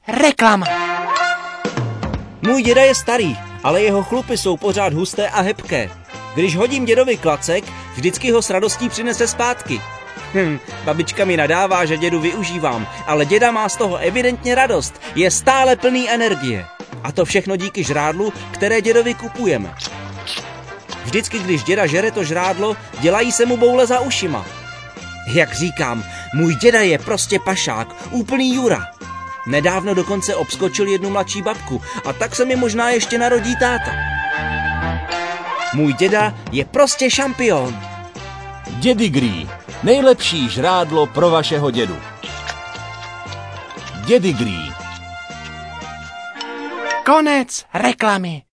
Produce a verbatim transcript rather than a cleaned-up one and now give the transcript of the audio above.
reklama. Můj děda je starý, ale jeho chlupy jsou pořád husté a hebké. Když hodím dědovi klacek, vždycky ho s radostí přinese zpátky. Hm, babička mi nadává, že dědu využívám, ale děda má z toho evidentně radost, je stále plný energie. A to všechno díky žrádlu, které dědovi kupujeme. Vždycky, když děda žere to žrádlo, dělají se mu boule za ušima. Jak říkám, můj děda je prostě pašák, úplný jura. Nedávno dokonce obskočil jednu mladší babku a tak se mi možná ještě narodí táta. Můj děda je prostě šampion. Dědigree, nejlepší žrádlo pro vašeho dědu. Dědigree. Konec reklamy.